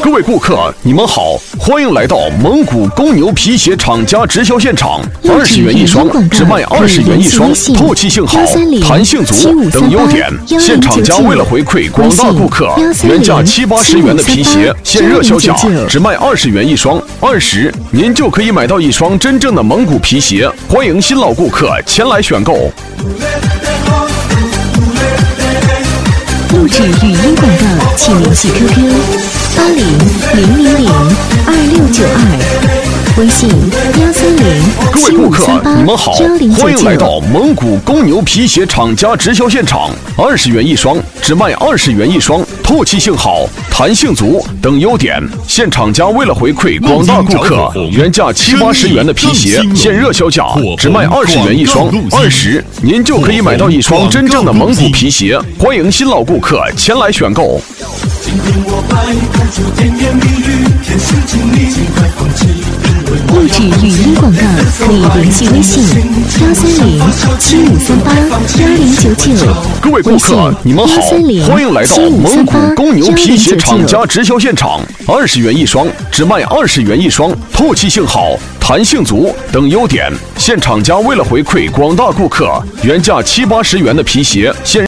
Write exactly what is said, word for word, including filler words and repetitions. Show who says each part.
Speaker 1: 各位顾客，你们好，欢迎来到蒙古公牛皮鞋厂家直销现场，二十元一双，只卖二十元一双，透气性好，弹性足等优点。现厂家为了回馈广大顾客，原价七八十元的皮鞋，现热销价只卖二十元一双，二十您就可以买到一双真正的蒙古皮鞋。欢迎新老顾客前来选购。
Speaker 2: 录制语音广告，请联系 Q Q 八零零零零二六九二，微信幺三零七五三八幺零九九。
Speaker 1: 欢迎来到蒙古公牛皮鞋厂家直销现场，二十元一双，只卖二十元一双，透气性好，弹性足等优点。现厂家为了回馈广大顾客，原价七八十元的皮鞋，现热销价只卖二十元一双，二十您就可以买到一双真正的蒙古皮鞋。欢迎新老顾客前来选购。
Speaker 2: 录制语音广告可以联系微信幺三零七五三八幺零九九。
Speaker 1: 各位顾客，你们好，欢迎来到蒙古公牛皮鞋厂家直销现场，二十元一双，只卖二十元一双，透气性好，弹性足等优点。现厂家为了回馈广大顾客，原价七八十元的皮鞋，现